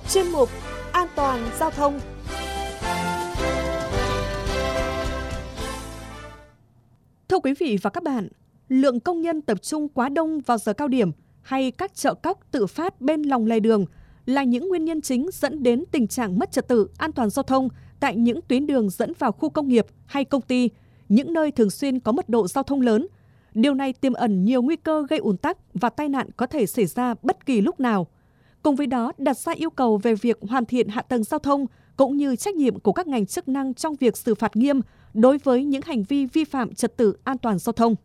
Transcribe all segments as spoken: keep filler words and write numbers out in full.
chuyên mục An toàn giao thông. Thưa quý vị và các bạn, lượng công nhân tập trung quá đông vào giờ cao điểm hay các chợ cóc tự phát bên lòng lề đường là những nguyên nhân chính dẫn đến tình trạng mất trật tự an toàn giao thông tại những tuyến đường dẫn vào khu công nghiệp hay công ty, những nơi thường xuyên có mật độ giao thông lớn. Điều này tiềm ẩn nhiều nguy cơ gây ùn tắc và tai nạn có thể xảy ra bất kỳ lúc nào. Cùng với đó, đặt ra yêu cầu về việc hoàn thiện hạ tầng giao thông cũng như trách nhiệm của các ngành chức năng trong việc xử phạt nghiêm đối với những hành vi vi phạm trật tự an toàn giao thông.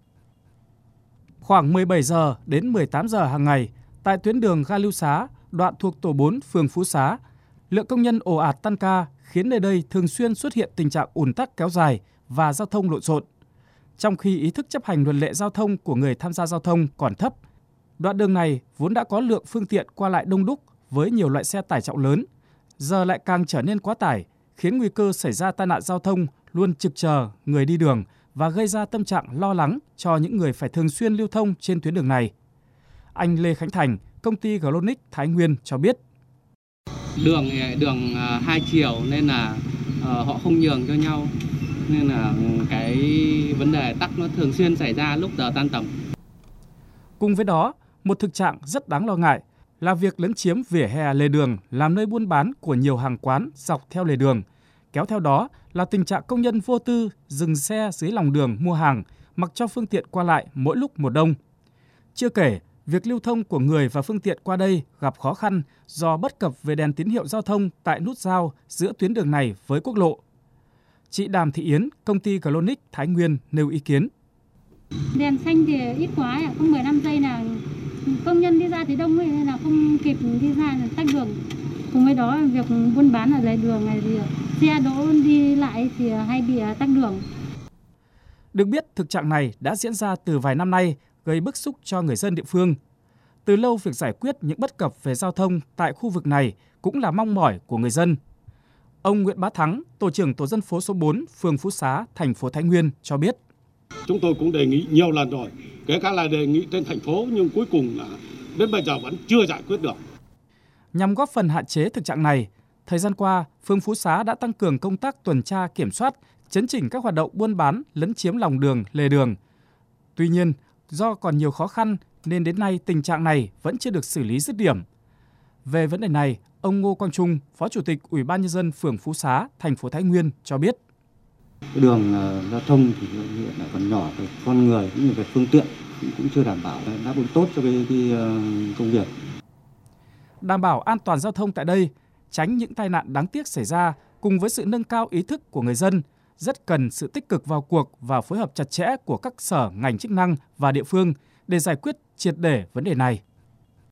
Khoảng mười bảy giờ đến mười tám giờ hàng ngày, tại tuyến đường Ga Lưu Xá, đoạn thuộc tổ bốn, phường Phú Xá, lượng công nhân ồ ạt tăng ca khiến nơi đây thường xuyên xuất hiện tình trạng ùn tắc kéo dài và giao thông lộn xộn. Trong khi ý thức chấp hành luật lệ giao thông của người tham gia giao thông còn thấp, đoạn đường này vốn đã có lượng phương tiện qua lại đông đúc với nhiều loại xe tải trọng lớn, giờ lại càng trở nên quá tải, khiến nguy cơ xảy ra tai nạn giao thông luôn trực chờ người đi đường và gây ra tâm trạng lo lắng cho những người phải thường xuyên lưu thông trên tuyến đường này. Anh Lê Khánh Thành, công ty Glonic Thái Nguyên cho biết. Đường đường hai chiều nên là uh, họ không nhường cho nhau, nên là cái vấn đề tắc nó thường xuyên xảy ra lúc giờ tan tầm. Cùng với đó, một thực trạng rất đáng lo ngại là việc lấn chiếm vỉa hè lề đường làm nơi buôn bán của nhiều hàng quán dọc theo lề đường. Kéo theo đó là tình trạng công nhân vô tư dừng xe dưới lòng đường mua hàng, mặc cho phương tiện qua lại mỗi lúc một đông. Chưa kể, việc lưu thông của người và phương tiện qua đây gặp khó khăn do bất cập về đèn tín hiệu giao thông tại nút giao giữa tuyến đường này với quốc lộ. Chị Đàm Thị Yến, công ty Glonic Thái Nguyên nêu ý kiến. Đèn xanh thì ít quá, không mười lăm giây là công nhân đi ra thì đông ấy, nên là không kịp đi ra là tắc đường. Cùng với đó việc buôn bán ở lề đường này thì xe đỗ đi lại thì hay bị tắc đường. Được biết, thực trạng này đã diễn ra từ vài năm nay, gây bức xúc cho người dân địa phương. Từ lâu, việc giải quyết những bất cập về giao thông tại khu vực này cũng là mong mỏi của người dân. Ông Nguyễn Bá Thắng, tổ trưởng tổ dân phố số bốn, phường Phú Xá, thành phố Thái Nguyên cho biết. Chúng tôi cũng đề nghị nhiều lần rồi, kể cả là đề nghị trên thành phố, nhưng cuối cùng là đến bây giờ vẫn chưa giải quyết được. Nhằm góp phần hạn chế thực trạng này, thời gian qua, phường Phú Xá đã tăng cường công tác tuần tra kiểm soát, chấn chỉnh các hoạt động buôn bán, lấn chiếm lòng đường, lề đường. Tuy nhiên, do còn nhiều khó khăn nên đến nay tình trạng này vẫn chưa được xử lý dứt điểm. Về vấn đề này, ông Ngô Quang Trung, Phó Chủ tịch Ủy ban Nhân dân phường Phú Xá, thành phố Thái Nguyên cho biết. Đường giao thông thì hiện là còn nhỏ, về con người cũng như về phương tiện cũng chưa đảm bảo đáp ứng tốt cho cái, cái công việc. Đảm bảo an toàn giao thông tại đây, tránh những tai nạn đáng tiếc xảy ra cùng với sự nâng cao ý thức của người dân, rất cần sự tích cực vào cuộc và phối hợp chặt chẽ của các sở ngành chức năng và địa phương để giải quyết triệt để vấn đề này.